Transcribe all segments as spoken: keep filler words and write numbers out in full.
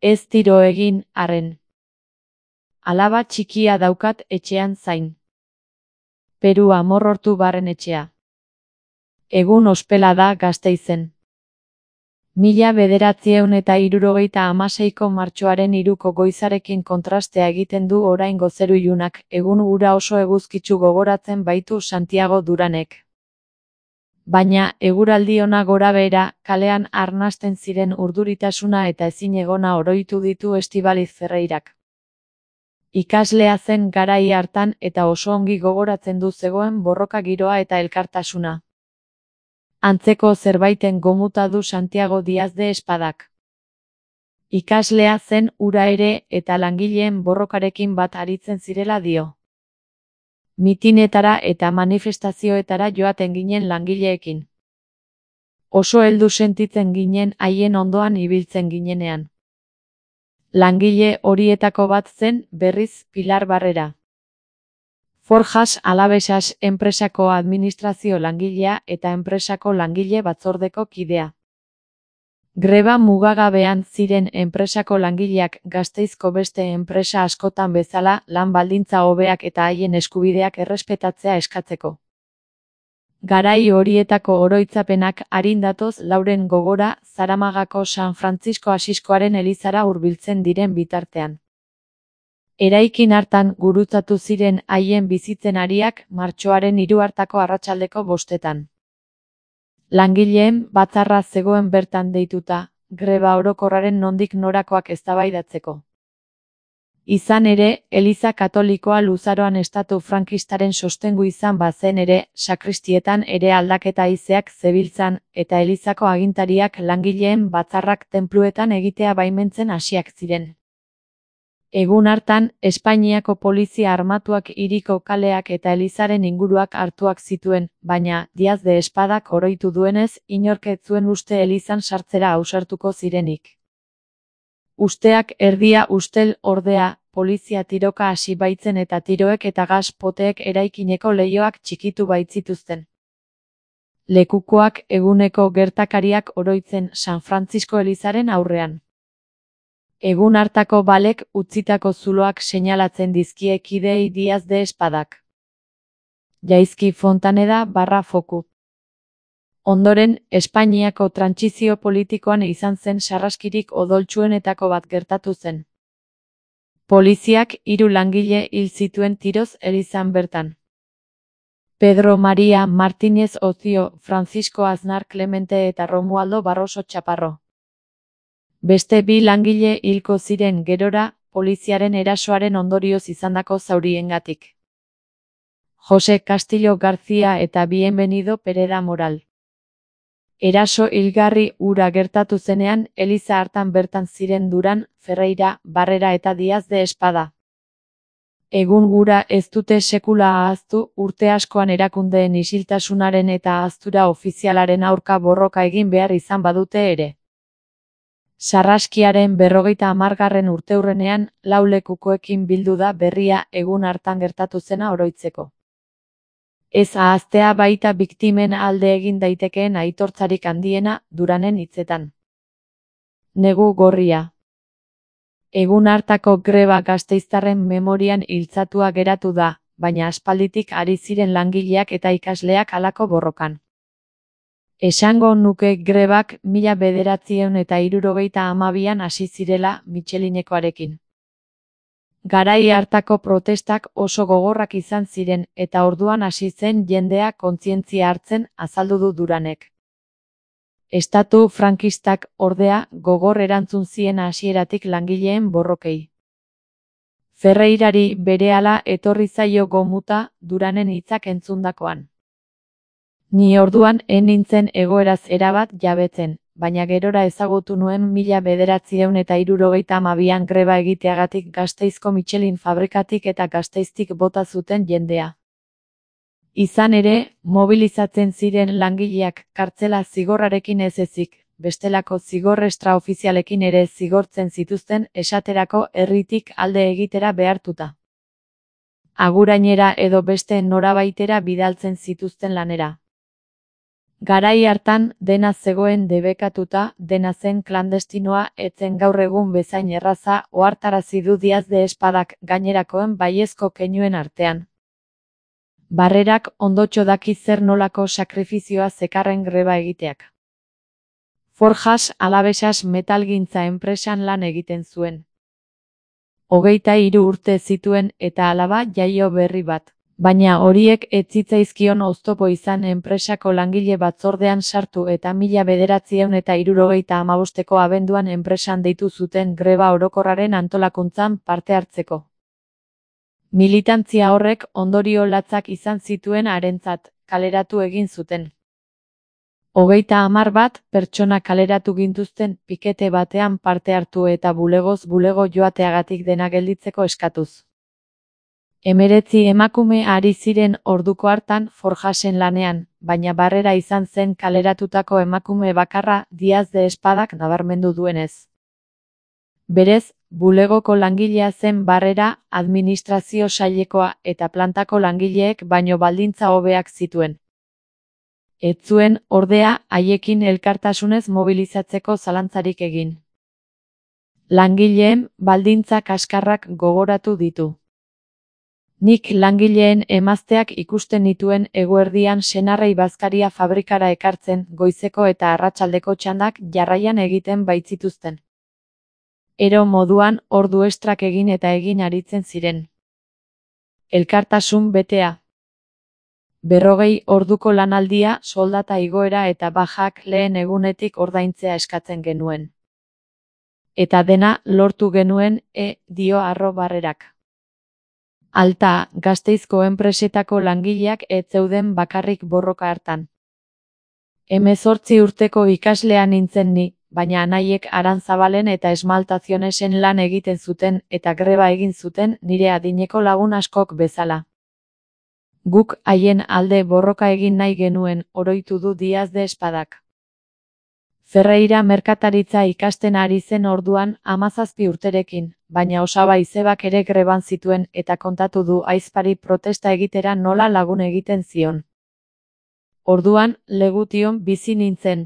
ez tiro egin, arren. Alaba txikia daukat etxean zain. Peru amorrortu barren etxea. Egun ospela da Gasteizen. Mila bederatziehun eta hirurogeita hamaseiko martxoaren hiruko goizarekin kontrastea egiten du oraingo zeru ilunak, egun hura oso eguzkitsu gogoratzen baitu Santiago Duranek. Baina, eguraldi ona gorabehera, kalean arnasten ziren urduritasuna eta ezinegona oroitu ditu Estibaliz Ferreirak. Ikaslea zen garai hartan eta oso ongi gogoratzen du zegoen borroka giroa eta elkartasuna. Antzeko zerbaiten gomuta du Santiago Díaz de Espadak. Ikaslea zen hura ere eta langileen borrokarekin bat aritzen zirela dio. Mitinetara eta manifestazioetara joaten ginen langileekin. Oso heldu sentitzen ginen haien ondoan ibiltzen ginenean. Langile horietako bat zen berriz Pilar Barrera. Forjas Alavesas enpresako administrazio langilea eta enpresako langile batzordeko kidea. Greba mugagabean ziren enpresako langileak Gasteizko beste enpresa askotan bezala lan baldintza hobeak eta haien eskubideak errespetatzea eskatzeko. Garai horietako oroitzapenak arindatoz Lauren gogora Zaramagako San Frantzisko Asiskoaren elizara hurbiltzen diren bitartean. Eraikin hartan gurutzatu ziren haien bizitzen ariak martxoaren hiru hartako arratsaldeko bostetan. Langileen batzarra zegoen bertan deituta, greba orokorraren nondik norakoak eztabaidatzeko. Izan ere, Eliza Katolikoa luzaroan estatu frankistaren sostengu izan bazen ere, sakristietan ere aldaketa haizeak zebiltzan, eta Elizako agintariak langileen batzarrak tenpluetan egitea baimentzen hasiak ziren. Egun hartan, Espainiako polizia armatuak hiriko kaleak eta elizaren inguruak hartuak zituen, baina, Díaz de Espadak oroitu duenez, inork ez zuen uste elizan sartzera ausartuko zirenik. Usteak erdia ustel ordea, polizia tiroka hasi baitzen eta tiroek eta gas poteek eraikineko leihoak txikitu baitzituzten. Lekukoak eguneko gertakariak oroitzen San Frantzisko elizaren aurrean. Egun hartako balek utzitako zuloak seinalatzen dizkie kideei Díaz de Espadak. Jaizki Fontaneda barra foku. Ondoren, Espainiako trantsizio politikoan izan zen sarraskirik odoltsuenetako bat gertatu zen. Poliziak hiru langile hil zituen tiroz elizan bertan. Pedro María Martínez Ocio, Francisco Aznar Clemente eta Romualdo Barroso Chaparro. Beste bi langile hilko ziren gerora, poliziaren erasoaren ondorioz izandako zauriengatik. Jose Castillo García eta Bienvenido Pereda Moral. Eraso hilgarri hura gertatu zenean, eliza hartan bertan ziren Duran, Ferreira, Barrera eta Díaz de Espada. Egun gura ez dute sekula ahaztu, urte askoan erakundeen isiltasunaren eta ahaztura ofizialaren aurka borroka egin behar izan badute ere. Sarraskiaren berrogeita hamargarren urteurrenean, lau lekukoekin bildu da berria egun hartan gertatu zena oroitzeko. Ez ahaztea baita biktimen alde egin daitekeen aitortzarik handiena, Duranen hitzetan. Negu gorria. Egun hartako greba gasteiztarren memorian hiltzatua geratu da, baina aspalditik ari ziren langileak eta ikasleak halako borrokan. Esango nuke grebak mila bederatziehun eta hirurogeita hamabian hasi zirela Michelinekoarekin. Garai hartako protestak oso gogorrak izan ziren eta orduan hasi zen jendea kontzientzia hartzen, azaldu du Duranek. Estatu frankistak, ordea, gogor erantzun zien hasieratik langileen borrokei. Ferreirari berehala etorri zaio gomuta, Duranen hitzak entzundakoan. Ni orduan ez nintzen egoeraz erabat jabetzen, baina gerora ezagutu nuen mila bederatziehun eta hirurogeita hamabian greba egiteagatik Gasteizko Michelin fabrikatik eta Gasteiztik bota zuten jendea. Izan ere, mobilizatzen ziren langileak kartzela zigorrarekin ez ezik, bestelako zigor extraofizialekin ere zigortzen zituzten esaterako herritik alde egitera behartuta. Agurainera edo beste norabaitera bidaltzen zituzten lanera. Garai hartan, dena zegoen debekatuta, dena zen klandestinoa, etzen gaur egun bezain erraza, ohartarazi du Diaz de Espadak gainerakoen baiezko keinuen artean. Barrerak ondotxo daki zer nolako sakrifizioa zekarren greba egiteak. Forjas Alavesas metalgintza enpresan lan egiten zuen. Hogeita hiru urte zituen eta alaba jaio berri bat. Baina horiek ez zitzaizkion oztopo izan enpresako langile batzordean sartu eta mila bederatziehun eta hirurogeita hamabosteko abenduan enpresan deitu zuten greba orokorraren antolakuntzan parte hartzeko. Militantzia horrek ondorio latzak izan zituen harentzat, kaleratu egin zuten. Hogeita hamar bat pertsona kaleratu gintuzten pikete batean parte hartu eta bulegoz bulego joateagatik dena gelditzeko eskatuz. Hemeretzi emakume ari ziren orduko hartan Forjasen lanean, baina Barrera izan zen kaleratutako emakume bakarra Diaz de Espadak nabarmendu duenez. Berez, bulegoko langilea zen Barrera, administrazio sailekoa eta plantako langileek baino baldintza hobeak zituen. Ez zuen, ordea, haiekin elkartasunez mobilizatzeko zalantzarik egin. Langileen baldintza kaskarrak gogoratu ditu. Nik langileen emazteak ikusten nituen eguerdian senarrei bazkaria fabrikara ekartzen, goizeko eta arratsaldeko txandak jarraian egiten baitzituzten. Ero moduan ordu estrak egin eta egin aritzen ziren. Elkartasun betea. Berrogei orduko lanaldia, soldata igoera eta bajak lehen egunetik ordaintzea eskatzen genuen. Eta dena lortu genuen, e, dio Arro Barrerak. Alta, Gasteizko enpresetako langileak ez zeuden bakarrik borroka hartan. Hemezortzi urteko ikaslea nintzen ni, baina anaiek Aranzabalen eta Esmaltazionesen lan egiten zuten eta greba egin zuten nire adineko lagun askok bezala. Guk haien alde borroka egin nahi genuen, oroitu du Diaz de Espadak. Ferreira merkataritza ikasten ari zen orduan hamazazpi urterekin, baina Osaba izebak ere greban zituen eta kontatu du ahizpari protesta egitera nola lagun egiten zion. Orduan, Legution bizi nintzen.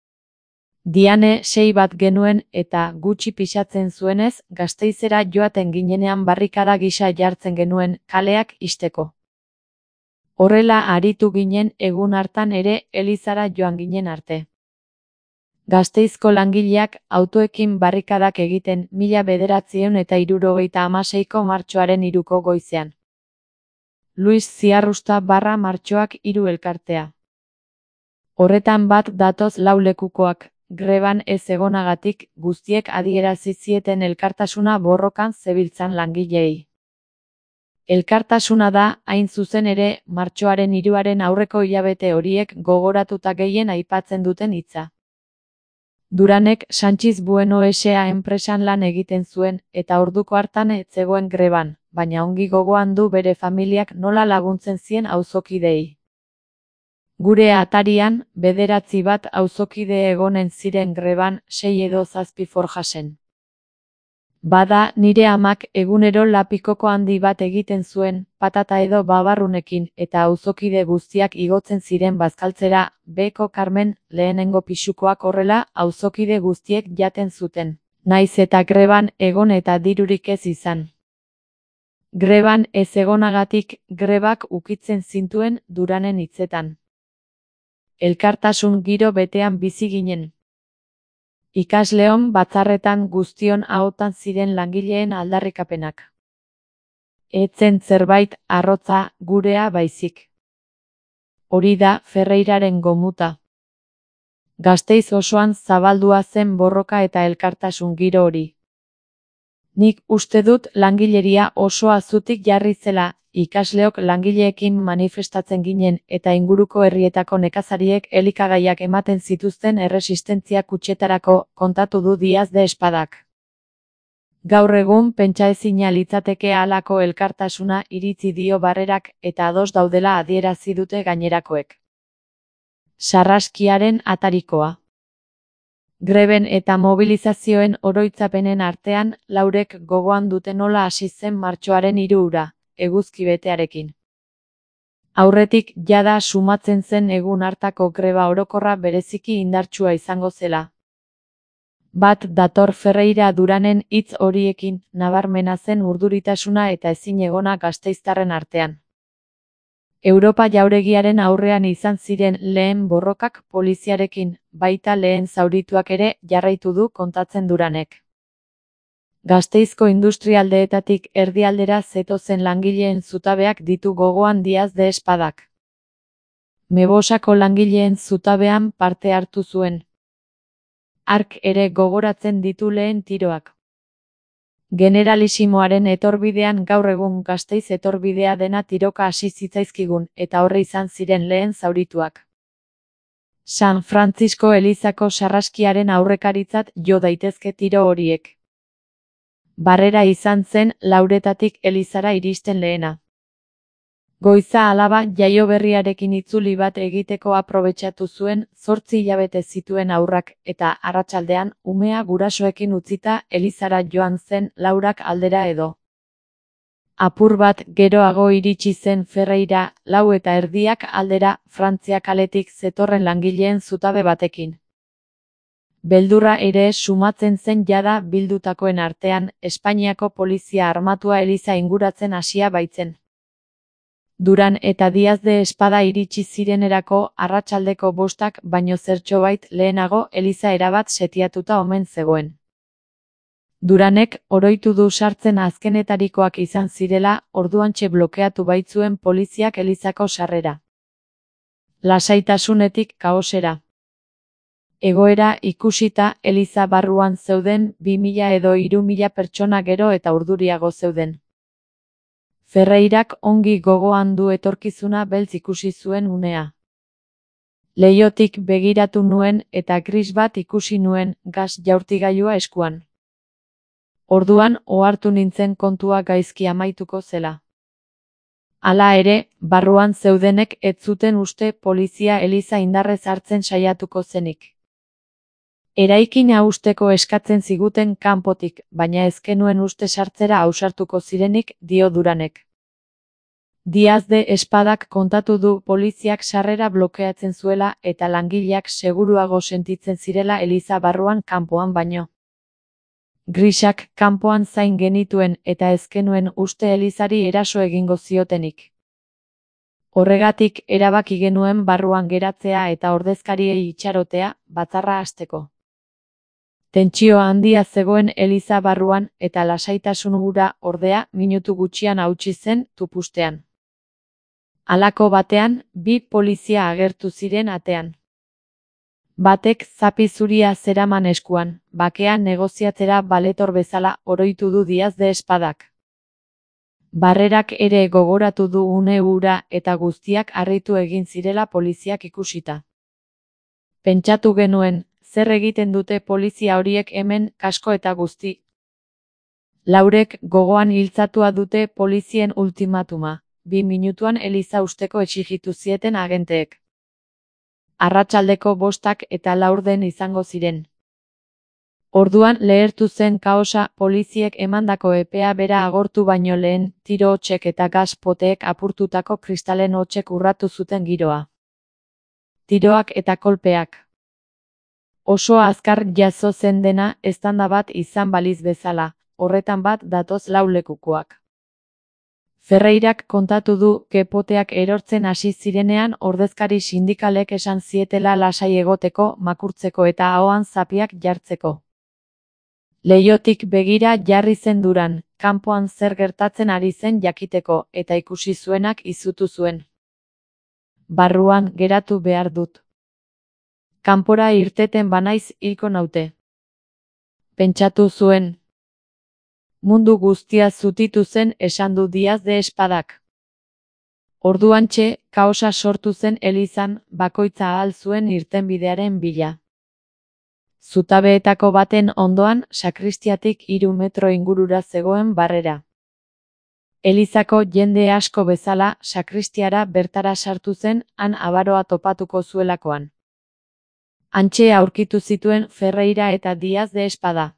Diane sei bat genuen eta gutxi pixatzen zuenez, Gasteizera joaten ginenean barrikada gisa jartzen genuen kaleak ixteko. Horrela aritu ginen egun hartan ere elizara joan ginen arte. Gasteizko langileak autoekin barrikadak egiten mila bederatziehun eta hirurogeita hamaseiko martxoaren hiruko goizean. Luis Ziarrusta barra martxoak hiru elkartea. Horretan bat datoz lau lekukoak, greban ez egonagatik guztiek adierazi zieten elkartasuna borrokan zebiltzan langileei. Elkartasuna da, hain zuzen ere, martxoaren hiruaren aurreko hilabete horiek gogoratuta gehien aipatzen duten hitza. Duranek Sanchiz Bueno S A enpresan lan egiten zuen eta orduko hartan ez zegoen greban, baina ongi gogoan du bere familiak nola laguntzen zien auzokideei. Gure atarian, bederatzi bat auzokide egonen ziren greban, sei edo zazpi Forjasen. Bada, nire amak egunero lapikoko handi bat egiten zuen, patata edo babarrunekin, eta auzokide guztiak igotzen ziren bazkaltzera, Beko Carmen, lehenengo pisukoak horrela, auzokide guztiek jaten zuten. Naiz eta greban egon eta dirurik ez izan. Greban ez egonagatik, grebak ukitzen zintuen Duranen hitzetan. Elkartasun giro betean bizi ginen. Ikasleon batzarretan guztion ahotan ziren langileen aldarrikapenak. Etzen zerbait arrotza gurea baizik. Hori da Ferreiraren gomuta. Gasteiz osoan zabaldua zen borroka eta elkartasun giro hori. Nik uste dut langileria oso azutik jarri zela, ikasleok langileekin manifestatzen ginen eta inguruko herrietako nekazariek elikagaiak ematen zituzten erresistentzia kutxetarako, kontatu du Diaz de Espadak. Gaur egun pentsaezina litzateke halako elkartasuna iritzi dio Barrerak eta ados daudela adierazi dute gainerakoek. Sarraskiaren atarikoa. Greben eta mobilizazioen oroitzapenen artean, laurek gogoan dute nola hasi zen martxoaren hiru hura, eguzki betearekin. Aurretik jada sumatzen zen egun hartako greba orokorra bereziki indartsua izango zela. Bat dator Ferreira Duranen hitz horiekin, nabarmena zen urduritasuna eta ezinegona gasteiztarren artean. Europa jauregiaren aurrean izan ziren lehen borrokak poliziarekin, baita lehen zaurituak ere jarraitu du kontatzen Duranek. Gasteizko industrialdeetatik erdialdera zetozen langileen zutabeak ditu gogoan Diaz de Espadak. Mebosako langileen zutabean parte hartu zuen. Hark ere gogoratzen ditu lehen tiroak. Generalisimoaren etorbidean gaur egun Gasteiz etorbidea dena tiroka hasi zitzaizkigun, eta horre izan ziren lehen zaurituak. San Francisco elizako sarraskiaren aurrekaritzat jo daitezke tiro horiek. Barrera izan zen Lauretatik elizara iristen lehena. Goiza alaba jaioberriarekin itzuli bat egiteko aprobetxatu zuen zortzi hilabete zituen haurrak eta arratsaldean umea gurasoekin utzita elizara joan zen Laurak aldera edo. Apur bat geroago iritsi zen Ferreira, lau eta erdiak aldera Frantzia kaletik zetorren langileen zutabe batekin. Beldurra ere sumatzen zen jada bildutakoen artean, Espainiako polizia armatua eliza inguratzen hasia baitzen. Duran eta Diaz de Espada iritsi zirenerako arratsaldeko bostak baino zertxobait lehenago eliza erabat setiatuta omen zegoen. Duranek oroitu du sartzen azkenetarikoak izan zirela, orduantxe blokeatu baitzuen poliziak elizako sarrera. Lasaitasunetik kaosera. Egoera ikusita eliza barruan zeuden bi mila edo hiru mila pertsona gero eta urduriago zeuden. Ferreirak ongi gogoan du etorkizuna beltz ikusi zuen unea. Leihotik begiratu nuen eta gris bat ikusi nuen gas jaurtigailua eskuan. Orduan ohartu nintzen kontua gaizki amaituko zela. Hala ere, barruan zeudenek ez zuten uste polizia eliza indarrez hartzen saiatuko zenik. Eraikina hausteko eskatzen ziguten kanpotik, baina ez genuen uste sartzera ausartuko zirenik, dio Duranek. Diaz de Espadak kontatu du poliziak sarrera blokeatzen zuela eta langileak seguruago sentitzen zirela eliza barruan kanpoan baino. Grisak kanpoan zain genituen eta ez genuen uste elizari eraso egingo ziotenik. Horregatik erabaki genuen barruan geratzea eta ordezkariei itxarotea, batzarra hasteko. Tentsio handia zegoen eliza barruan eta lasaitasun hura ordea minutu gutxian hautsi zen tupustean. Halako batean, bi polizia agertu ziren atean. Batek zapi zuria zeraman eskuan, bakean negoziatzera baletor bezala oroitu du Diaz de Espadak. Barrerak ere gogoratu du une hura eta guztiak harritu egin zirela poliziak ikusita. Pentsatu genuen, zer egiten dute polizia horiek hemen kasko eta guzti. Laurek gogoan hiltzatua dute polizien ultimatuma, bi minutuan eliza usteko exigitu zieten agenteek. Arratsaldeko bostak eta laurden izango ziren. Orduan lehertu zen kaosa poliziek emandako epea bera agortu baino lehen, tiro hotsek eta gas poteek apurtutako kristalen hotsek urratu zuten giroa. Tiroak eta kolpeak. Oso azkar jazo zen dena eztanda bat izan baliz bezala, horretan bat datoz lau lekukoak. Ferreirak kontatu du kepoteak erortzen hasi zirenean ordezkari sindikalek esan zietela lasai egoteko, makurtzeko eta ahoan zapiak jartzeko. Leihotik begira jarri zen Duran, kanpoan zer gertatzen ari zen jakiteko, eta ikusi zuenak izutu zuen. Barruan geratu behar dut. Kanpora irteten banaiz hilko naute. Pentsatu zuen. Mundu guztia zutitu zen esan du Diaz de Espadak. Orduantxe, kaosa sortu zen elizan, bakoitza ahal zuen irtenbidearen bila. Zutabeetako baten ondoan, sakristiatik hiru metro ingurura zegoen barrera. Elizako jende asko bezala, sakristiara bertara sartu zen, han abaroa topatuko zuelakoan. Hantxe aurkitu zituen Ferreira eta Diaz de Espada.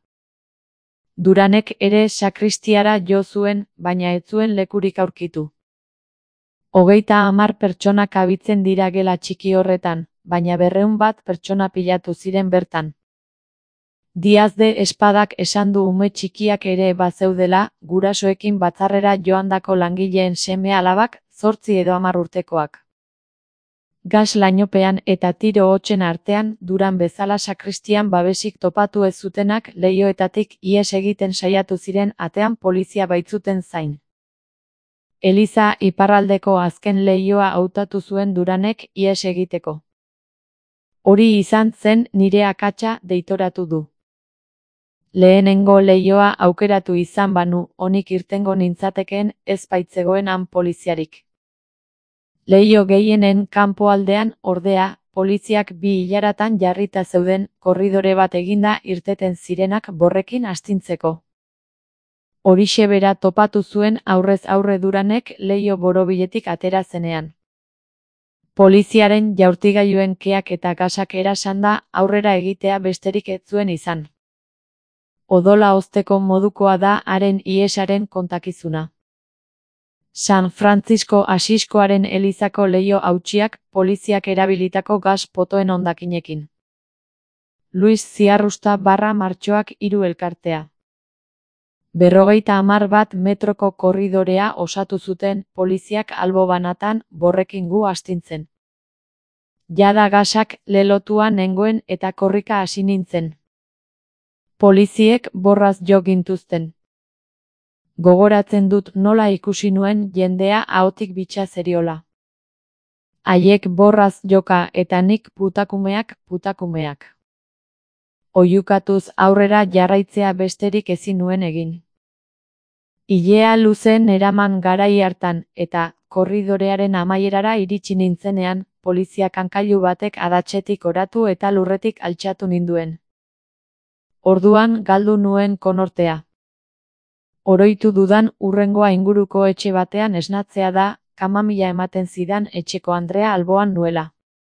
Duranek ere sakristiara jo zuen, baina ez zuen lekurik aurkitu. Hogeita hamar pertsona kabitzen dira gela txiki horretan, baina berrehun bat pertsona pilatu ziren bertan. Diaz de Espadak esan du ume txikiak ere bazeudela, gurasoekin batzarrera joandako langileen seme-alabak, zortzi edo hamar urtekoak. Gas lainopean eta tiro hotsen artean, Duran bezala sakristian babesik topatu ez zutenak leihoetatik ihes egiten saiatu ziren atean polizia baitzuten zain. Eliza iparraldeko azken leihoa hautatu zuen Duranek ihes egiteko. Hori izan zen nire akatsa deitoratu du. Lehenengo leihoa aukeratu izan banu, onik irtengo nintzatekeen ez baitzegoen han poliziarik. Leiho gehienen kanpoaldean, ordea, poliziak bi hilaratan jarrita zeuden, korridore bat eginda irteten zirenak borrekin astintzeko. Horixe bera topatu zuen aurrez aurre Duranek leiho borobiletik atera zenean. Poliziaren jaurtigailuen keak eta gasak erasanda aurrera egitea besterik ez zuen izan. Odola hozteko modukoa da haren ihesaren kontakizuna. San Francisco Asiskoaren elizako leiho hautsiak poliziak erabilitako gas potoen hondakinekin. Luis Ziarrusta barra martxoak hiru elkartea. Berrogeita hamar bat metroko korridorea osatu zuten poliziak albo banatan borrekin gu astintzen. Jada gasak lelotua nengoen eta korrika hasi nintzen. Poliziek borraz jo gintuzten. Gogoratzen dut nola ikusi nuen jendea ahotik bitxa zeriola. Haiek borraz joka eta nik putakumeak putakumeak. Oihukatuz aurrera jarraitzea besterik ezin nuen egin. Ilea luzen eraman garai hartan eta korridorearen amaierara iritsi nintzenean, poliziak hankailu batek adatsetik oratu eta lurretik altxatu ninduen. Orduan galdu nuen konortea. Oroitu dudan hurrengoa inguruko etxe batean esnatzea da, kamamila ematen zidan etxeko Andrea alboan nuela.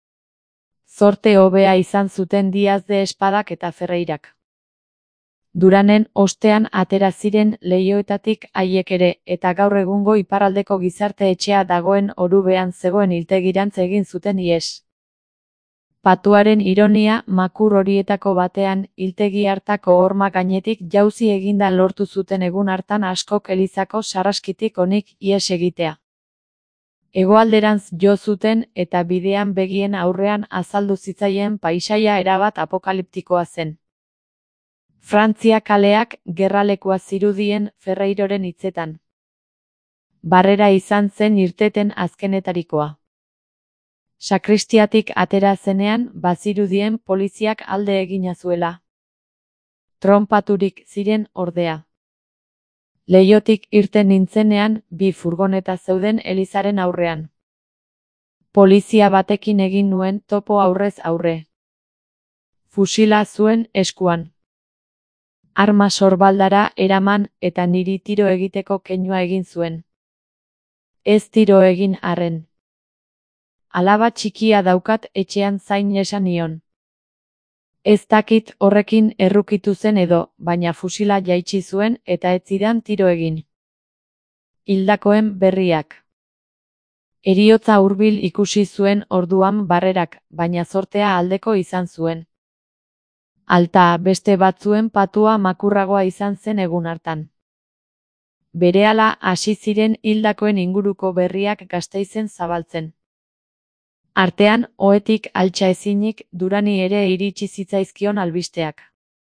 Zorte hobea izan zuten Diaz de Espadak eta Ferreirak. Duranen ostean atera ziren leihoetatik haiek ere, eta gaur egungo iparraldeko gizarte etxea dagoen Orubean zegoen hiltegirantz egin zuten ihes. Patuaren ironia, makur horietako batean, hiltegi hartako horma gainetik jauzi eginda lortu zuten egun hartan askok elizako sarraskitik onik ihes egitea. Hegoalderantz jo zuten eta bidean begien aurrean azaldu zitzaien paisaia erabat apokaliptikoa zen. Frantzia kaleak gerralekua zirudien Ferreiroren hitzetan. Barrera izan zen irteten azkenetarikoa. Sakristiatik atera zenean bazirudien poliziak alde egina zuela. Tronpaturik ziren ordea. Leihotik irten nintzenean bi furgoneta zeuden elizaren aurrean. Polizia batekin egin nuen topo aurrez aurre. Fusila zuen eskuan. Arma sorbaldara eraman eta niri tiro egiteko keinua egin zuen. Ez tiro egin arren. Alaba txikia daukat etxean zain esan nion. Ez dakit horrekin errukitu zen edo, baina fusila jaitsi zuen eta ez zidan tiro egin. Hildakoen berriak. Heriotza hurbil ikusi zuen orduan Barrerak, baina zortea aldeko izan zuen. Alta beste batzuen patua makurragoa izan zen egun hartan. Berehala hasi ziren hildakoen inguruko berriak Gasteizen zabaltzen. Artean, ohetik altxa ezinik Durani ere iritsi zitzaizkion albisteak.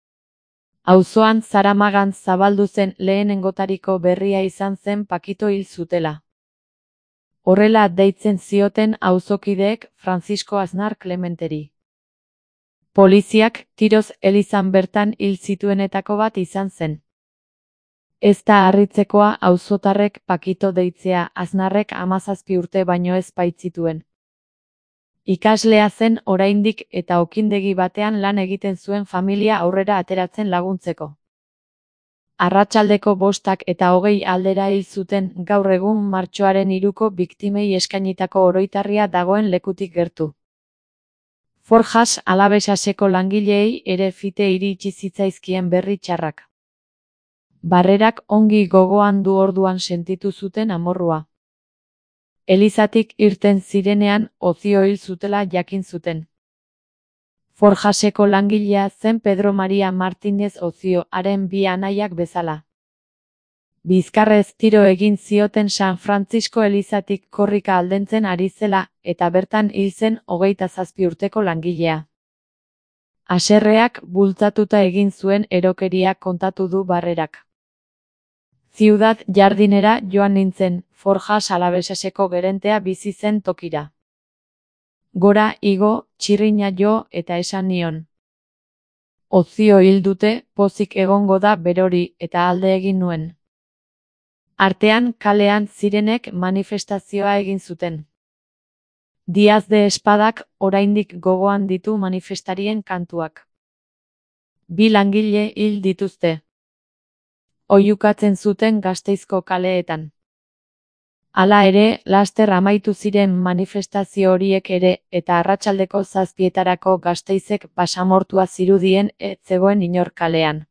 Auzoan Zaramagan zabaldu zen lehenengotariko berria izan zen Pakito hil zutela. Horrela deitzen zioten auzokideek Francisco Aznar Clementeri. Poliziak tiroz elizan bertan hil zituenetako bat izan zen. Ez da harritzekoa auzotarrek Pakito deitzea Aznarrek hamazazpi urte baino ez baitzituen. Ikaslea zen oraindik eta okindegi batean lan egiten zuen familia aurrera ateratzen laguntzeko. Arratsaldeko bostak eta hogei aldera hil zuten gaur egun martxoaren hiruko biktimei eskainitako oroitarria dagoen lekutik gertu. Forjas Alavesaseko langileei ere fite iritsi zitzaizkien berri txarrak. Barrerak ongi gogoan du orduan sentitu zuten amorrua. Elizatik irten zirenean Ozio hil zutela jakin zuten. Forjaseko langilea zen Pedro Maria Martinez Ozio, haren bi anaiak bezala. Bizkarrez tiro egin zioten San Francisco elizatik korrika aldentzen ari zela, eta bertan hil zen hogeita zazpi urteko langilea. Haserreak bultzatuta egin zuen erokeria kontatu du Barrerak. Ciudad Jardinera joan nintzen, Forjas Alaveseseko gerentea bizi zen tokira. Gora igo, txirrina jo eta esan nion. Ozio hil dute, pozik egongo da berori eta alde egin nuen. Artean kalean zirenek manifestazioa egin zuten. Diaz de Espadak oraindik gogoan ditu manifestarien kantuak. Bi langile hil dituzte. Oihukatzen zuten Gasteizko kaleetan. Hala ere, laster amaitu ziren manifestazio horiek ere, eta arratsaldeko zazpietarako Gasteizek basamortua zirudien ez zegoen inor kalean.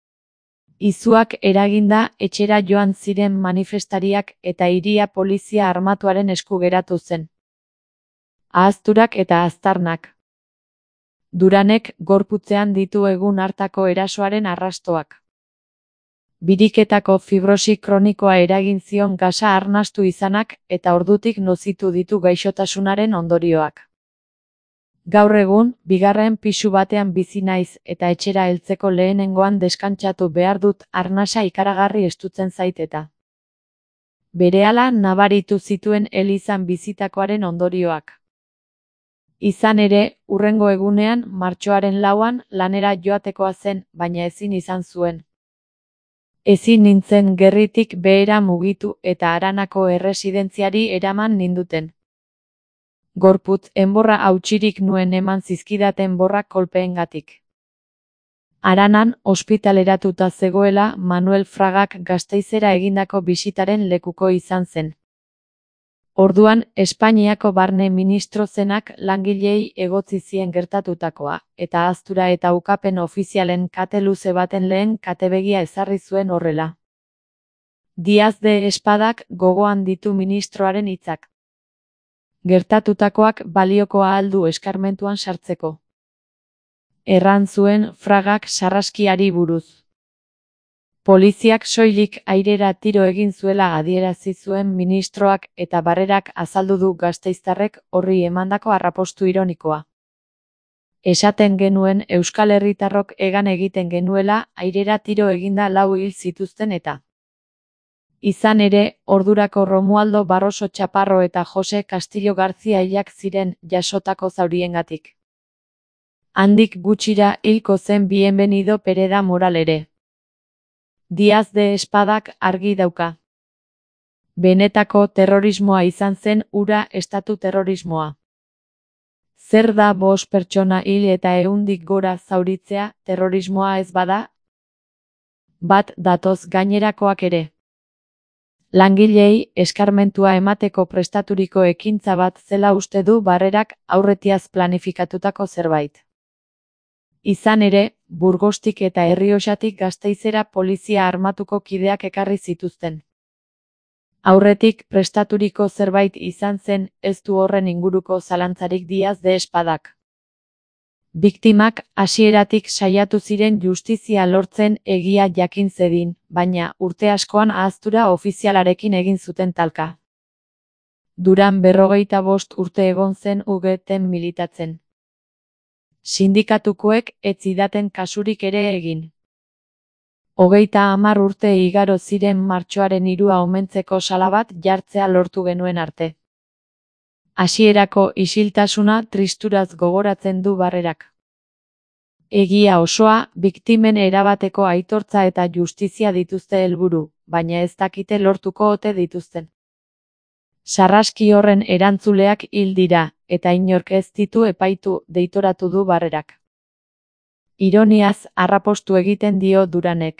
Izuak eraginda etxera joan ziren manifestariak eta hiria polizia armatuaren esku geratu zen. Ahazturak eta aztarnak. Duranek gorputzean ditu egun hartako erasoaren arrastoak. Biriketako fibrosi kronikoa eragin zion gasa arnastu izanak eta ordutik nozitu ditu gaixotasunaren ondorioak. Gaur egun, bigarren pisu batean bizi naiz eta etxera heltzeko lehenengoan deskantsatu behar dut arnasa ikaragarri estutzen zait eta. Berehala nabaritu zituen elizan bizitakoaren ondorioak. Izan ere, hurrengo egunean, martxoaren lauan, lanera joatekoa zen, baina ezin izan zuen. Ezin nintzen gerritik behera mugitu eta Haranako erresidentziari eraman ninduten. Gorputz enborra hautsirik nuen eman zizkidaten borrak kolpeengatik. Haranan ospitaleratuta zegoela Manuel Fragak Gasteizera egindako bisitaren lekuko izan zen. Orduan, Espainiako barne ministro zenak langileei egotzi zien gertatutakoa, eta ahaztura eta ukapen ofizialen kate luze baten lehen katebegia ezarri zuen horrela. Diaz de Espadak gogoan ditu ministroaren hitzak. Gertatutakoak baliokoa aldu eskarmentuan sartzeko. Erran zuen Fragak sarraskiari buruz. Poliziak soilik airera tiro egin zuela adierazi zuen ministroak eta Barrerak azaldu du gasteiztarrek horri emandako arrapostu ironikoa. Esaten genuen Euskal Herritarrok egan egiten genuela airera tiro eginda lau hil zituzten eta. Izan ere, ordurako Romualdo Barroso Chaparro eta Jose Castillo García hilak ziren jasotako zauriengatik. Handik gutxira hilko zen Bienvenido Pereda Moral ere. Diaz de Espadak argi dauka. Benetako terrorismoa izan zen hura estatu terrorismoa. Zer da bost pertsona hil eta ehundik gora zauritzea terrorismoa ez bada? Bat datoz gainerakoak ere. Langileei eskarmentua emateko prestaturiko ekintza bat zela uste du Barrerak aurretiaz planifikatutako zerbait. Izan ere, Burgostik eta Errioxatik Gasteizera polizia armatuko kideak ekarri zituzten. Aurretik prestaturiko zerbait izan zen, ez du horren inguruko zalantzarik Diaz de Espadak. Biktimak hasieratik saiatu ziren justizia lortzen egia jakin zedin, baina urte askoan ahaztura ofizialarekin egin zuten talka. Duran berrogeita bost urte egon zen U G Ten militatzen. Sindikatukoek ez zidaten kasurik ere egin. Hogeita hamar urte igaro ziren martxoaren hirua omentzeko sala bat jartzea lortu genuen arte. Hasierako isiltasuna tristuraz gogoratzen du Barrerak. Egia osoa, biktimen erabateko aitortza eta justizia dituzte helburu, baina ez dakite lortuko ote dituzten. Sarraski horren erantzuleak hil dira, eta inork ez ditu epaitu, deitoratu du Barrerak. Ironiaz harrapostu egiten dio Duranek.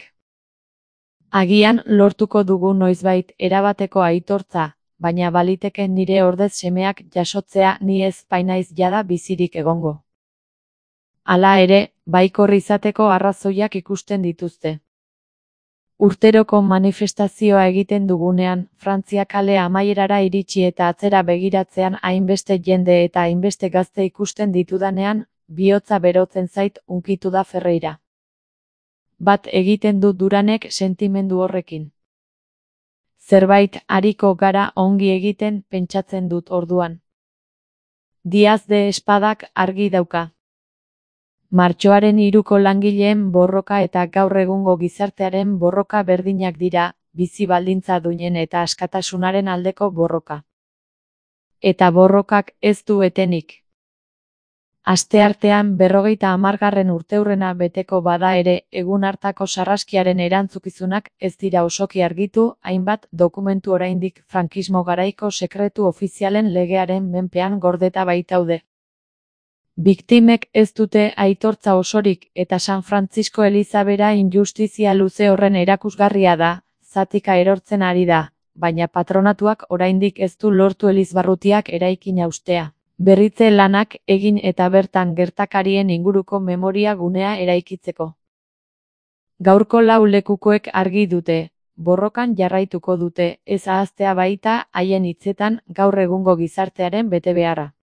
Agian lortuko dugu noizbait erabateko aitortza, baina baliteke nire ordez semeak jasotzea ni ez bainaiz jada bizirik egongo. Hala ere, baikor izateko arrazoiak ikusten dituzte. Urteroko manifestazioa egiten dugunean, Frantzia kale amaierara iritsi eta atzera begiratzean hainbeste jende eta hainbeste gazte ikusten ditudanean, bihotza berotzen zait, hunkitu da Ferreira. Bat egiten du Duranek sentimendu horrekin. Zerbait ariko gara ongi egiten pentsatzen dut orduan. Diaz de Espadak argi dauka. Martxoaren hiruko langileen borroka eta gaur egungo gizartearen borroka berdinak dira, bizi baldintza duinen eta askatasunaren aldeko borroka. Eta borrokak ez du etenik. Asteartean berrogeita hamargarren urteurrena beteko bada ere, egun hartako sarraskiaren erantzukizunak ez dira osoki argitu, hainbat dokumentu oraindik frankismo garaiko sekretu ofizialen legearen menpean gordeta baitaude. Biktimek ez dute aitortza osorik eta San Francisco Elizabera injustizia luze horren erakusgarria da, zatika erortzen ari da, baina patronatuak oraindik ez du lortu elizbarrutiak eraikin haustea. Berritze lanak egin eta bertan gertakarien inguruko memoria gunea eraikitzeko. Gaurko lau lekukoek argi dute, borrokan jarraituko dute, ez ahaztea baita haien hitzetan gaur egungo gizartearen betebeharra.